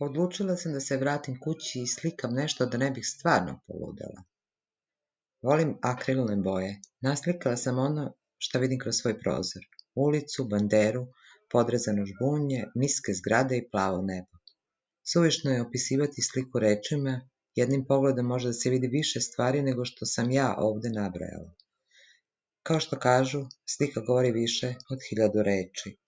Odlučila sam da se vratim kući i slikam nešto da ne bih stvarno poludela. Volim akrilne boje. Naslikala sam ono što vidim kroz svoj prozor. Ulicu, banderu, podrezano žbunje, niske zgrade i plavo nebo. Suvišno je opisivati sliku rečima, jednim pogledom može da se vidi više stvari nego što sam ja ovde nabrajala. Kao što kažu, slika govori više od 1000 reči.